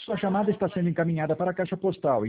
Sua chamada está sendo encaminhada para a caixa postal